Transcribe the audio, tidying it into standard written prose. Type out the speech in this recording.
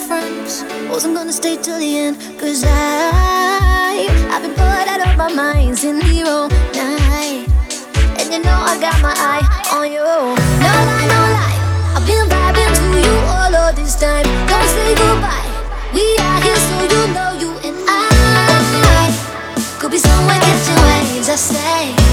friends. Wasn't gonna stay till the end, cause I've been bored out of my mind since the wrong night. And you know I got my eye on you. No lie, no lie, I've been vibing to you all of this time. Don't say goodbye, we are here so you know you and I could be somewhere catching waves, I say.